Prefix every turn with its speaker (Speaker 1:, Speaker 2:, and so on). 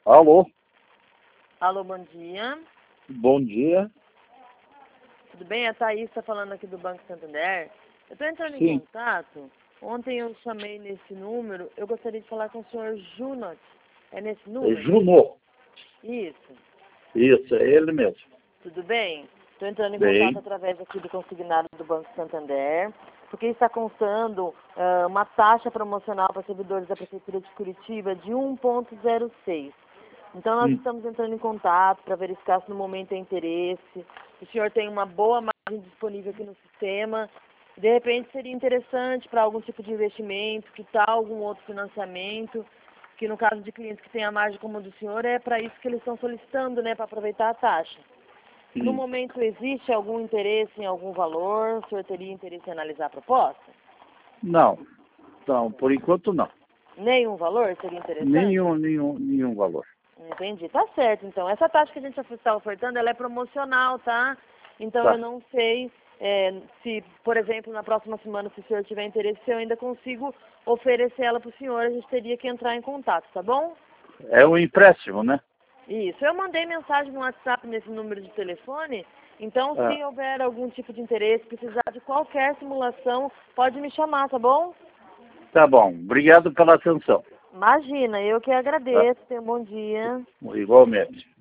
Speaker 1: Alô,
Speaker 2: Alô, bom dia.
Speaker 1: bom dia.
Speaker 2: Tudo bem? A Thaís está falando aqui do Banco Santander. Eu estou entrando em
Speaker 1: Sim,
Speaker 2: contato. Ontem eu chamei nesse número. Eu gostaria de falar com o senhor Junot. É nesse
Speaker 1: é
Speaker 2: número?
Speaker 1: Junô.
Speaker 2: Isso.
Speaker 1: Isso, é ele mesmo.
Speaker 2: Tudo bem? Estou entrando em contato
Speaker 1: Bem,
Speaker 2: através aqui do consignado do Banco Santander, porque está constando uma taxa promocional para servidores da Prefeitura de Curitiba de 1,06. Então nós
Speaker 1: hum,
Speaker 2: estamos entrando em contato para verificar se no momento tem interesse. O senhor tem uma boa margem disponível aqui no sistema. De repente seria interessante para algum tipo de investimento, que tal algum outro financiamento, que no caso de clientes que têm a margem como a do senhor, é para isso que eles estão solicitando, né, para aproveitar a taxa. No
Speaker 1: hum.
Speaker 2: momento, existe algum interesse em algum valor? O senhor teria interesse em analisar a proposta?
Speaker 1: Não, não, por enquanto não.
Speaker 2: Nenhum valor seria interessante?
Speaker 1: Nenhum valor.
Speaker 2: Entendi, tá certo. Então, essa taxa que a gente está ofertando, ela é promocional, tá? Então, eu
Speaker 1: Tá,
Speaker 2: não sei se, por exemplo, na próxima semana, se o senhor tiver interesse, se eu ainda consigo oferecer ela para o senhor, a gente teria que entrar em contato, tá bom?
Speaker 1: é um empréstimo, né?
Speaker 2: Isso. Eu mandei mensagem no WhatsApp nesse número de telefone, então,
Speaker 1: Ah,
Speaker 2: se houver algum tipo de interesse, precisar de qualquer simulação, pode me chamar, tá bom?
Speaker 1: tá bom, obrigado pela atenção.
Speaker 2: Imagina, eu que
Speaker 1: Tá?
Speaker 2: agradeço. Tenha um bom dia.
Speaker 1: Igualmente.